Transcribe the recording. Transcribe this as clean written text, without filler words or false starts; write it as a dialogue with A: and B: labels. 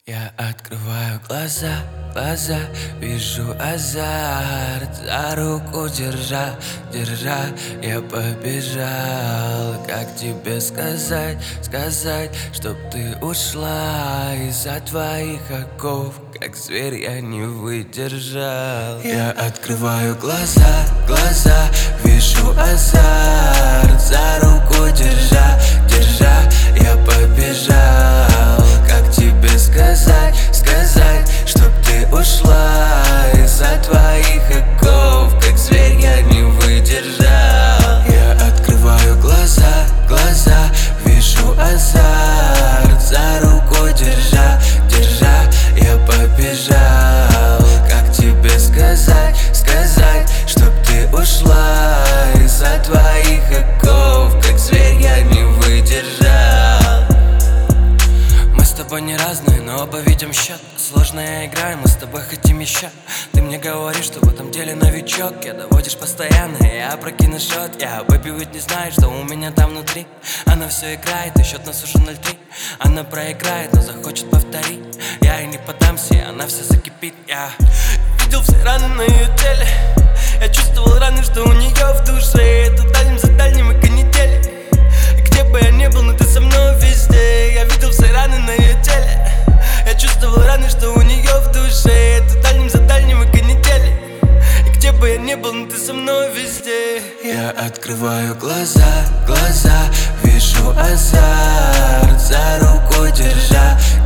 A: Я открываю глаза, вижу азарт. За руку держа, я побежал. Как тебе сказать, чтоб ты ушла из-за твоих оков? Как зверь я не выдержал. Я открываю глаза, вижу азарт. За руку держа, я побежал. Как тебе сказать, чтоб ты ушла из-за твоих оков? Как зверь я не выдержал. Я открываю глаза, вижу азарт. За руку держа, я побежал. Как тебе сказать, чтоб ты ушла из-за твоих оков? Как зверь я не выдержал. Мы с тобой не разные, но оба видим счет. Сложная игра, и мы с тобой хотим еще. Ты мне говоришь, что в этом деле новичок. Я доводишь постоянно, я прокину счет. Я бэби ведь не знает, что у меня там внутри. Она все играет, и счет нас уже 0-3. Она проиграет, но захочет повторить. Я и не подамся, и она вся закипит. Я видел все раны на ее теле. Я чувствовал раны, что у нее в душе. Это дальним за дальним и канители. И где бы я ни был, но ты со мной везде. Я видел все раны на ее теле. Я чувствовал раны, что у нее в душе. Это дальним за дальним и канители. И где бы я ни был, но ты со мной везде. Я открываю глаза, вижу азарт. За руку держа,